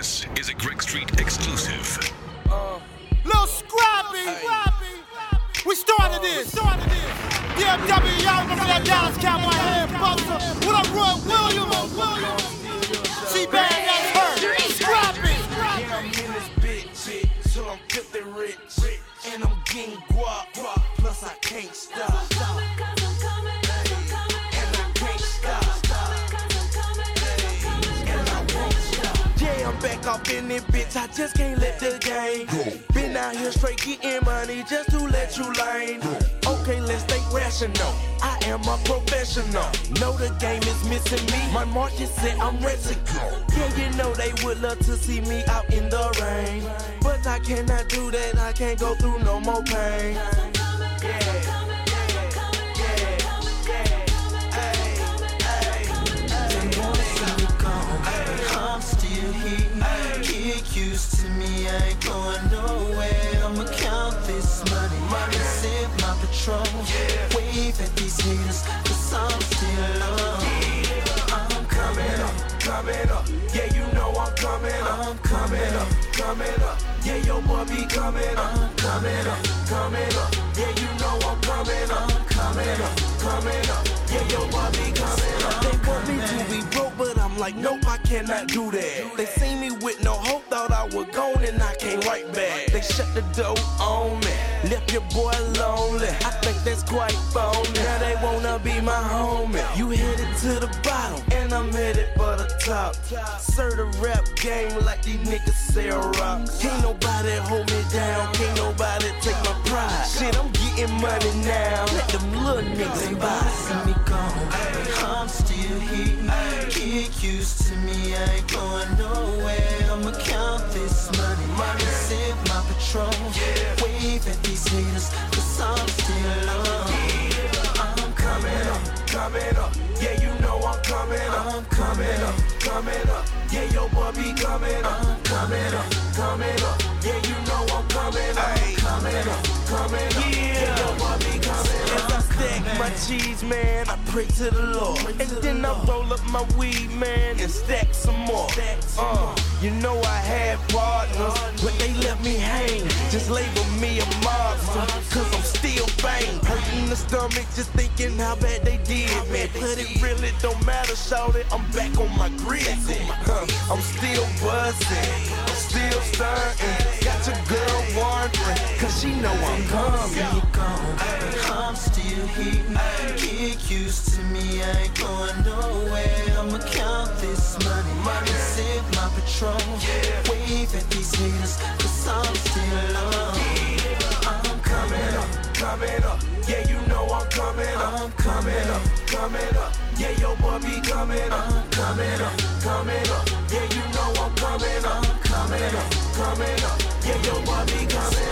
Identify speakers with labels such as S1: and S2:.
S1: This is a Greg Street exclusive.
S2: Lil Scrappy, we started this. DFW, y'all remember that Dallas Cowboy head buster? What up, Roy Williams? C-Band, that's her. Scrappy.
S3: Yeah, I'm in this bitch, till I'm filthy rich. And I'm getting guap, plus I can't stop. Yeah, I'm back off in this bitch, I just can't let the game go. Been out here straight getting money just to let you learn. Okay, let's stay rational, I am a professional. Know the game is missing me, my market said I'm ready to go. Yeah, you know they would love to see me out in the rain, but I cannot do that, I can't go through no more pain.
S4: Get used to me, I ain't going nowhere. I'ma count this money, sip my Patron, wave at these haters, 'cause I'm still on. I'm coming up,
S3: yeah, you know I'm coming up.
S4: I'm coming up,
S3: coming up, yeah, your boy be coming up.
S4: I'm coming up,
S3: yeah, you know I'm coming up.
S4: I'm coming up,
S3: yeah, your boy be coming up. They want me to be broke, but I'm like, nope, I cannot do that. They see me with no hope, thought I was gone and I came right back. They shut the door on me, left your boy lonely. I think that's quite phony. Now they wanna be my homie. You headed to the bottom, and I'm headed for the top. Serve the rap game like these niggas sell rocks. Can't nobody hold me down, can't nobody take my pride. Shit, I'm getting money now, let them little niggas buy.
S4: see me gone, I'm still here. Get used to me, I ain't going nowhere. I'ma count this money, sip my Patron, wave at these haters, 'cause I'm still on. I'm coming
S3: up, yeah, you know I'm coming up.
S4: I'm coming up,
S3: yeah, your boy be coming up.
S4: I'm coming up,
S3: yeah, you know I'm coming up. Yeah, your boy be coming up. As I stack my cheese, man, I pray to the Lord. And then I roll up my weed, man, and stack some more. You know I had partners, but they let me hang. Just label me a monster, 'cause I'm still bang. Hurting the stomach, just thinking how bad they did, man. But it really don't matter, shawty, I'm back on my grizzly. I'm still buzzing, I'm still stunting. Got your girl wondering, 'cause she know I'm coming.
S4: I'm still here. Get used to me, I ain't going nowhere. I'ma count this money, sip my Patron, wave at these haters, 'cause I'm still on. I'm coming up,
S3: yeah, you know I'm coming up.
S4: I'm coming up,
S3: yeah, your boy be coming up.
S4: I'm coming up,
S3: yeah, you know I'm coming up.
S4: I'm coming up,
S3: yeah, your boy be coming up.